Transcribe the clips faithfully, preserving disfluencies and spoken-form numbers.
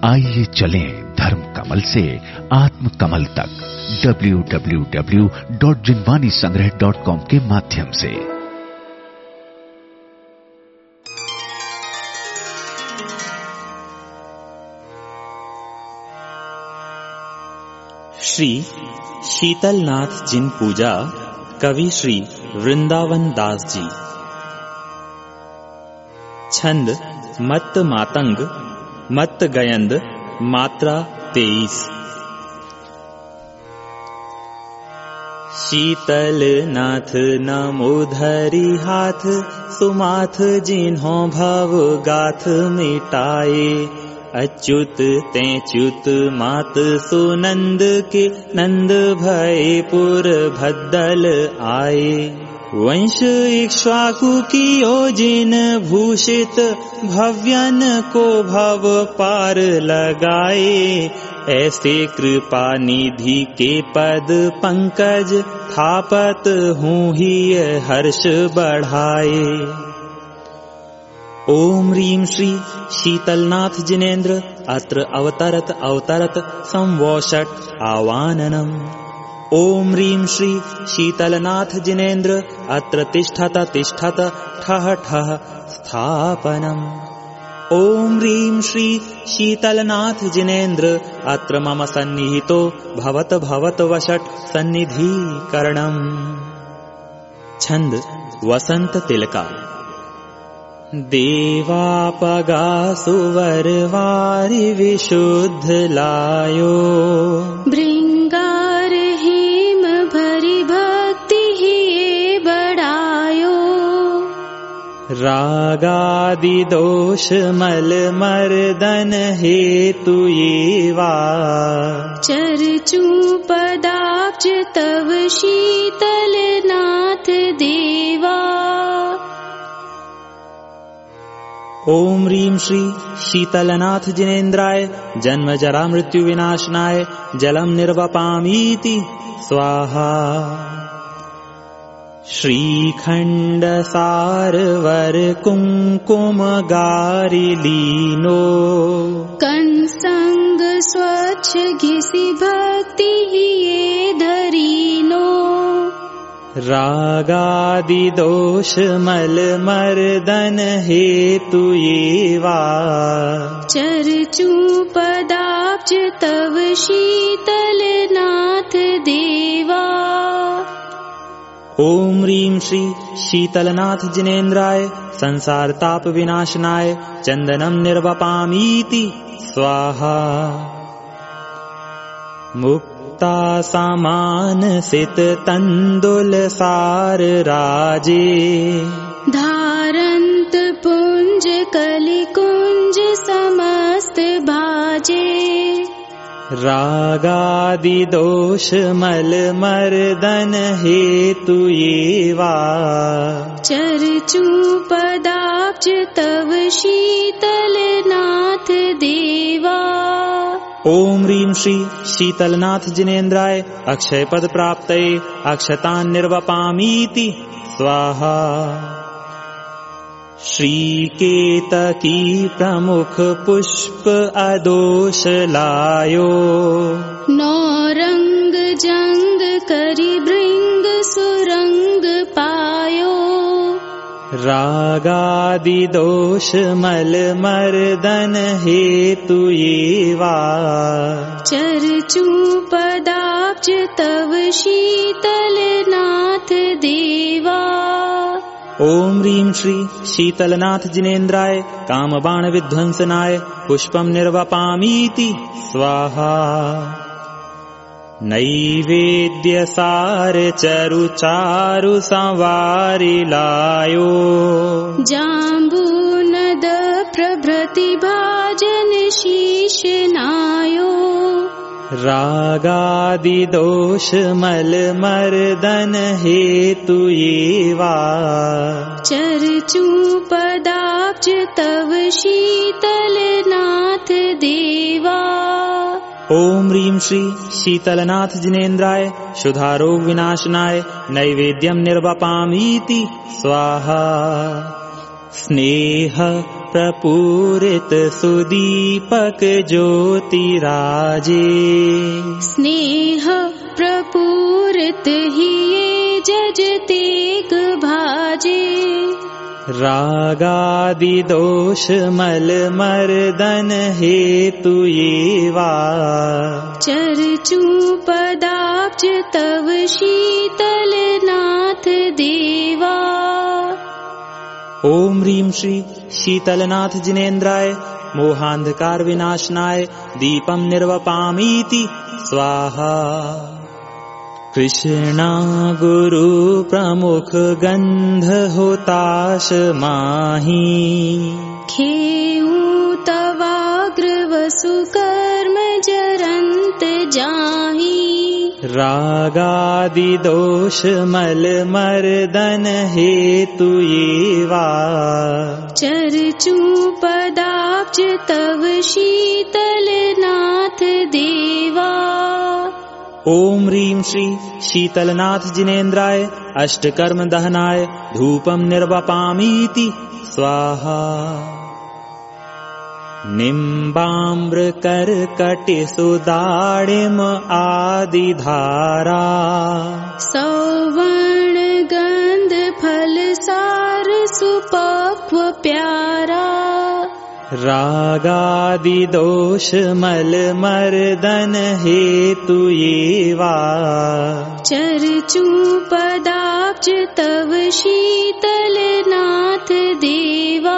आइए चलें धर्म कमल से आत्म कमल तक W W W dot Jinvani Sangrah dot com के माध्यम से। श्री शीतलनाथ जिन पूजा कवि श्री वृंदावन दास जी। छंद मत मातंग मत गयंद मात्रा तेईस। शीतलनाथ नमोधरी हाथ सुमाथ जिन्हों भव गाथ मिटाए। अच्युत तेच्युत मात सुनंद के नंद भय पुर भद्दल आए। वंश इक्ष्वाकु की योजिन भूषित भव्यन को भव पार लगाए। ऐसे कृपा निधि के पद पंकज थापत हूँ ही हर्ष बढ़ाए। ओम ह्रीं श्री शीतलनाथ जिनेन्द्र अत्र अवतरत अवतरत संवोषट आवाननम्। ओम ह्रीं श्री शीतलनाथ जिनेन्द्र अत्र तिष्ठत तिष्ठत ठः ठः स्थापनम्। ओम ह्रीं श्री शीतलनाथ जिनेन्द्र अत्र मम सन्निहितो भवत भवत वषट् सन्निधीकरणम्। छंद वसंत तिलका। देवापगा सुवर वारि विशुद्ध लायो। भृंगार हेम भरी भक्ति ही बढ़ायो। रागादि दोष मल मर्दन हेतु ये वा। चरचू पदाब्ज तव शीतलनाथ देवा। ओम ह्रीं श्री शीतलनाथ जिनेन्द्राय जन्म जरा मृत्यु विनाशनाय जलम निर्वपामीति स्वाहा। श्रीखंड सारवर कुंकुम गारि लीनो। कंसंग स्वच्छ घिसी भक्ति ये धरीनो। रागादि दोष मल मर्दन हेतु ये वा। चरचू पदाब्ज तव शीतलनाथ देवा। ओम ह्रीं श्री शीतलनाथ जिनेन्द्राय संसार ताप विनाशनाय चंदनम निर्वपामीति स्वाहा। मुक्ता सामान सित तंदुल सार राजे। धारंत पुंज कलि कुंज समस्त भाजे। रागादि दोष मल मर्दन हेतु ये वा। चरचू पदाब्ज तव शीतलनाथ देवा। ओम ह्रीं श्री शीतलनाथ जिनेन्द्राय अक्षय पद प्राप्तये अक्षतान् निर्वपामीति स्वाहा। श्रीकेतकी प्रमुख पुष्प अदोष लायो। नौरंग जंग करि भृंग सुरंग पायो। रागादि दोष मल मर्दन हेतु ये वा। चरचू पदाब्ज तव शीतलनाथ देवा। ओम ह्रीं श्री शीतलनाथ जिनेन्द्राय कामबाण विध्वंसनाय पुष्पम निर्वपामीति स्वाहा। नैवेद्य सार चरु चारु संवारि लायो। जाम्बू नद प्रभृति भाजन शीश नायो। रागादि दोष मल मर्दन हेतु ये वा। चरचू पदाब्ज तव शीतलनाथ देवा। ओम ह्रीं श्री शीतलनाथ जिनेन्द्राय शुद्धारोग विनाशनाय नैवेद्यम निर्वपामीति स्वाहा। स्नेह प्रपूरित सुदीपक ज्योतिराजे। स्नेह प्रपूरित हिये जजतेक भाजे। रागादि दोष मल मर्दन हेतु ये वा। चरचू पदाब्ज तव शीतल नाथ देवा। ओम ह्रीं श्री शीतलनाथ जिनेन्द्राय मोहांधकार विनाशनाय दीपम निर्वपामीति स्वाहा। कृष्णा गुरु प्रमुख गंध होताश माही। खेऊ तवाग्र वसु कर्म जरंत जाही। रागादि दोष मल मर्दन हेतु ये वा। चरचू पदाब्ज तव शीतल नाथ देवा। ओम ह्रीं श्री शीतलनाथ जिनेन्द्राय अष्टकर्म दहनाय धूपम निर्वपामीति स्वाहा। निम्बाम्र कर्कटि सुदाडिम आदि धारा। सौवर्ण गंध फल सार सुपक्व प्यारा। रागादि दोष मल मर्दन हेतु ये वा। चरचू पदाब्ज तव शीतल नाथ देवा।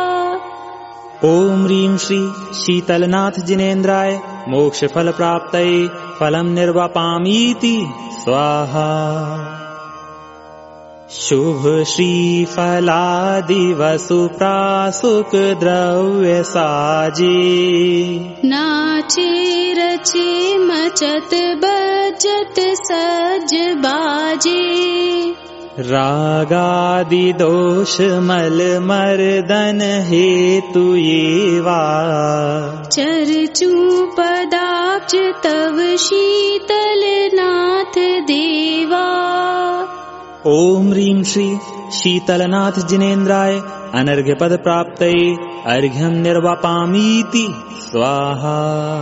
ओम ह्रीं श्री शीतलनाथ जिनेन्द्राय मोक्ष फल प्राप्तये फलम निर्वपामीति स्वाहा। शुभ श्री फलादि वसु प्रासुक द्रव्य साजे। नाचे रचे मचत बजत सज बाजे। रागादि दोष मल मर्दन हेतु ये वा। चरचू पदाब्ज तव शीतल नाथ देवा। ओम ह्रीं श्री शीतलनाथ जिनेन्द्राय अनर्घ्य पद प्राप्तये अर्घ्यं निर्वपामीति स्वाहा।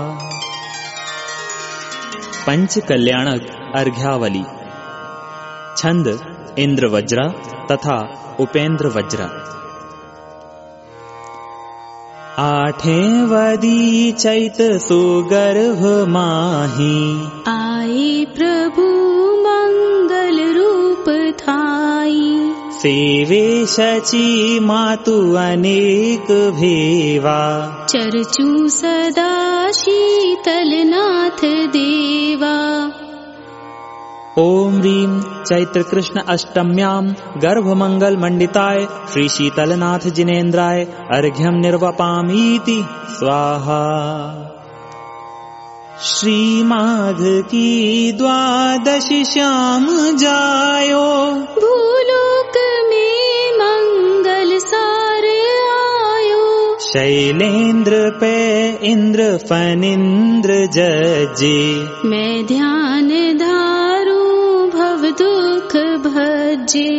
पंच कल्याणक अर्घ्यावली। छंद इंद्र वज्र तथा उपेंद्र वज्र। आठें वदी चैत सुगर्भ माही। आए प्रभु मंगल रूप थाई। सेवे शची मातु अनेक भेवा। चरचू सदा शीतल नाथ देवा। ओम ह्रीं चैत्र कृष्ण अष्टम्यां गर्भमंगल मंडिताय श्री शीतलनाथ जिनेन्द्राय अर्घ्यं निर्वपामीति स्वाहा। श्री माघ की द्वादशी श्याम जायो। भूलोक में मंगल सार आयो। शैलेंद्र पे इंद्र फनिंद्र जजे। मैं ध्यान धारू भव दुख भजे।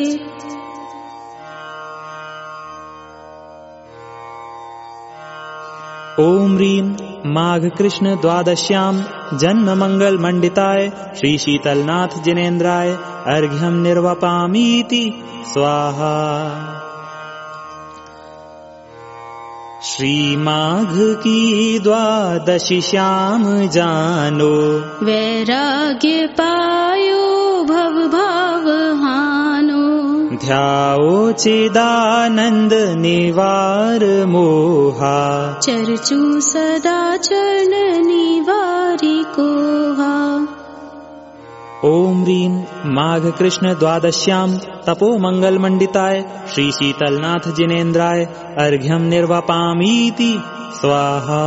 ओम ह्रीं माघ कृष्ण द्वादश्यां जन्म मंगल मंडिताय श्री शीतलनाथ जिनेन्द्राय अर्घ्यं निर्वपामीति स्वाहा। श्री माघ की द्वादशी श्याम जानो। वैराग्य पायो भव भाव हानो। ध्याओ चिदानंद निवार मोहा। चरचू सदा चरण निवारी कोहा। ओम ह्रीं माघ कृष्ण द्वादश्यां तपो मंगल मंडिताय श्री शीतलनाथ जिनेन्द्राय अर्घ्यं निर्वपामीति स्वाहा।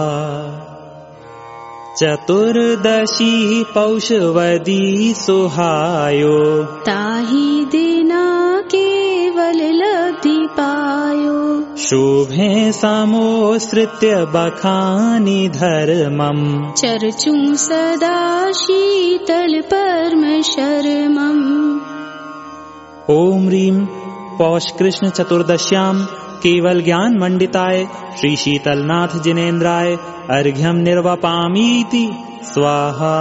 चतुर्दशी पौषवदी सुहायो। ताहि दिना केवल लब्धि पायो। शोभे समोसृत्य बखानि धर्मम्। चरचू सदा शीतल परम शर्मम्। ओम ह्रीं पौष कृष्ण चतुर्दश्यां केवल ज्ञान मंडिताय श्री शीतलनाथ जिनेन्द्राय अर्घ्यम निर्वपामीति स्वाहा।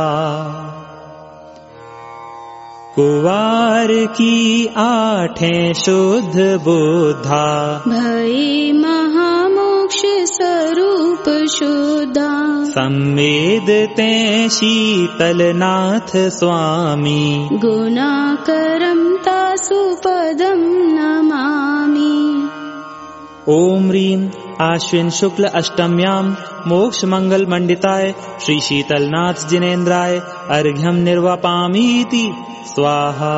कुवार की आठें शुद्ध बुद्धा भई महामोक्ष स्वरूप शुद्धा। संवेदते शीतलनाथ स्वामी गुणाकरं तासु पदं नमामि। ओम ह्रीं आश्विन शुक्ल अष्टम्यां मोक्ष मंगल मंडिताय श्री शीतलनाथ जिनेन्द्राय अर्घ्यम निर्वपामीति स्वाहा।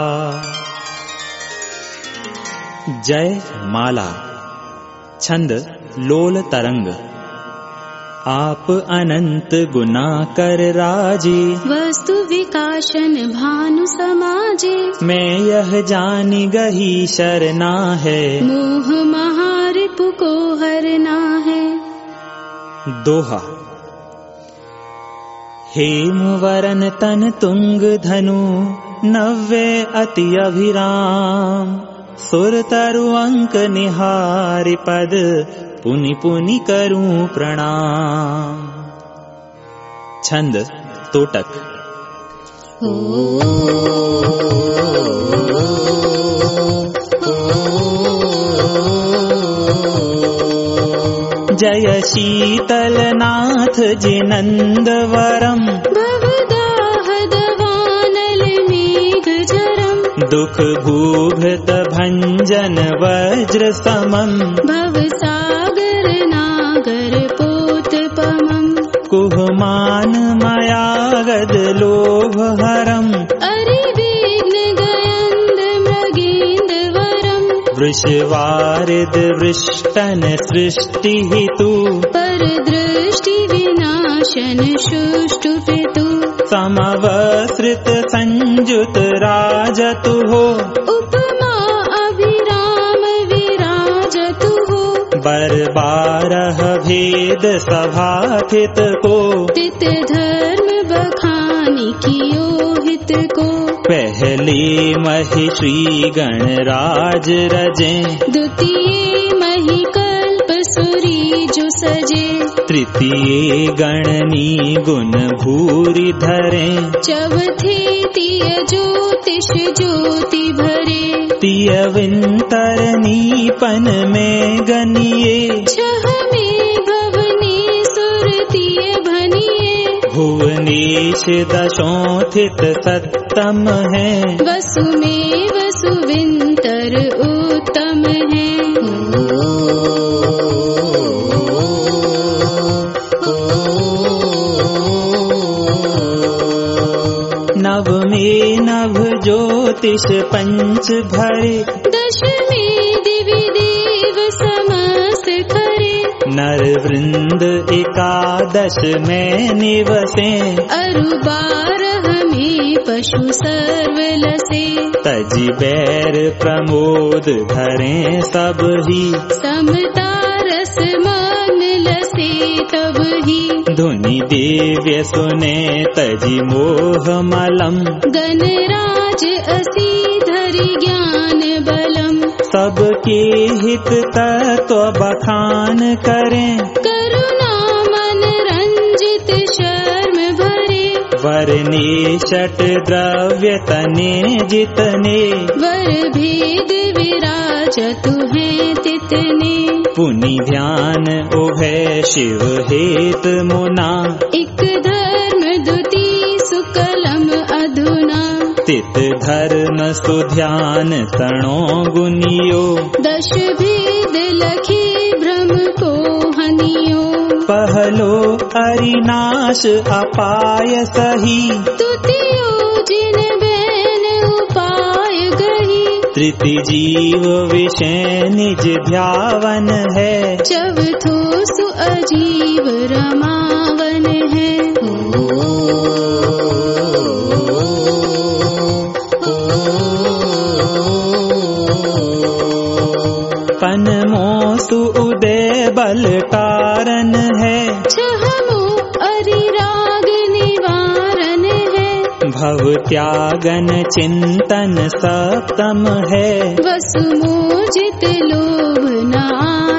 जय माला। छंद लोल तरंग। आप अनंत गुना कर राजे वस्तु विकाशन भानु समाजे। मैं यह जानी गही शरणा है मोह महारिपु को हरना है। दोहा। हेम वरन तन तुंग धनु नव्य अति अभिराम। सुर तरु अंक निहारि पद पुनि पुनि करूं प्रणाम। छंद तोटक। जय शीतलनाथ जिनंदवरम भवदाहदवानल मेघझरम। दुख भूभृत भंजन वज्र समम भवसागर नागर पोतपमं। कुहमान मयागद लोभ हरम अरिविघ्न गयन्द मृगेन्द्रवरम्। वृषवारिद वृष्टन सृष्टि हेतु परदृष्टि विनाशन सुष्टुपितु। समवसृत संयुत राजतु हो उपमा अभिराम विराजतु हो। बर बारह भेद सभाथित को तित धर्म बखानी कियो हित को। पहले महि श्री गणराज रजे द्वितीय महि कल्प सूरी जो सजे। तृतीय गणनी गुण भूरि धरे चौथे तिय ज्योतिष ज्योति भरे। तिय विंतरनी पन में गनिये छह में भवनेश्वर तिय भनिये। भुवनेश दशोथित सत्तम है वसु में वसुविंतर उत्तम है। नव में नभ ज्योतिष पंच भरे। दश में दिवि देव समस्त खरे। नर वृंद एकादश में निवसे अरु बारह में पशु सर्व लसे। तजि बैर प्रमोद धरे सब ही समता रस मग्न लसे तब ही। धुनि दिव्य सुने तजि मोह मलम गणराज असी धरि ज्ञान बलम। सबके हित तत्व बखान करें करुणा मन रंजित शर्म भरे। वरने षट द्रव्य तने जितने वर भेद विराजतु हैं तितने। पुनि ध्यान उभय शिव हेत मुना एक धर्म द्वितीय सुकलम अधुना। तित धर्म सुध्यान तणो गुनियो दश भेद लखी भ्रम को हनियो। पहलो अरिनाश अपाय सही तुतियो जिन बैन उपाय गही। तृतीय जीव विषय निज ध्यावन है चौथो सु अजीव रमावन है। पनमो सु उदय बल कारण है छहमो अरिराग निवारण है। भव त्यागन चिंतन सप्तम है वसुमोजित लोभ न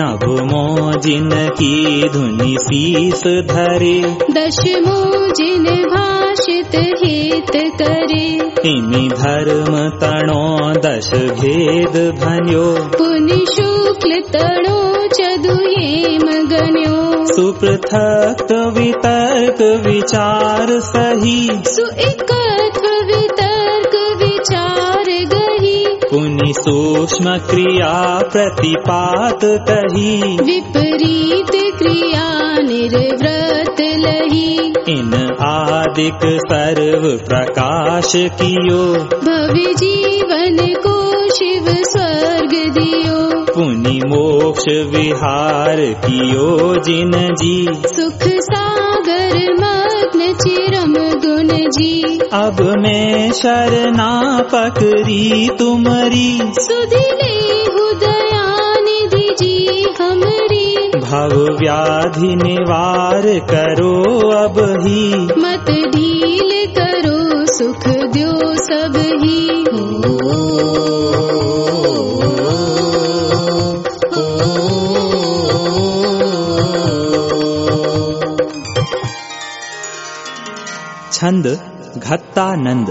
नभ मोजिन की धुनि शीस धरे, दशमो जिन भाषित हित करे, इनि धर्म तणो दश भेद भन्यो, पुनि शुक्ल तणो चदुयेम गण्यो, सुपृथक वितर्क विचार सही, सुएकत्व वितर्क विचार गही, पुनि सूक्ष्म क्रिया प्रतिपात कही, विपरीत क्रिया निर्वृत लही, इन आदिक सर्व प्रकाश कियो, भवि जीवन को शिव स्वर्ग दियो, पुनि मोक्ष विहार कियो जिन जी, सुख सागर मग्न चिरम गुण जी, अब मैं शरणा पकरी तुमरी, सुधिले हुदयानिधि जी हमरी, भव व्याधि निवार करो अब ही, मत ढील करो सुख द्यो सब ही। छंद घत्तानंद।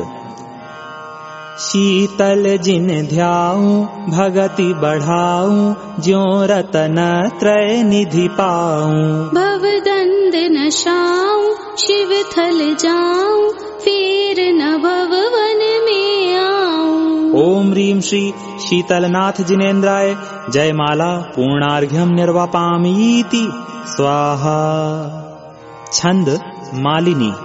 शीतल जिन ध्याऊं भगति बढ़ाऊं, ज्यों रतन त्रय निधि पाऊं, भवदंड नशाऊं शिव थल जाऊं, फिर न भवन में आऊं। ओम ह्रीं श्री शीतलनाथ जिनेन्द्राय जयमाला पूर्णार्घ्यम निर्वापामीति स्वाहा। छंद मालिनी।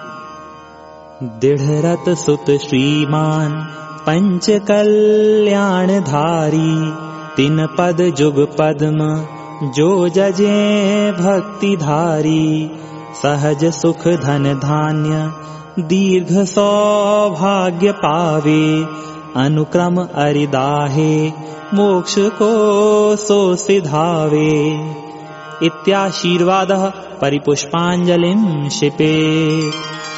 दृढ़रत सुत श्रीमान पंच कल्याण धारी, तिन पद जुग पद्म जो जजे भक्ति धारी, सहज सुख धन धान्य दीर्घ सौभाग्य पावे, अनुक्रम अरिदाहे मोक्ष को सो सिधावे। इत्याशीर्वादः परिपुष्पाञ्जलिं क्षिपेत्।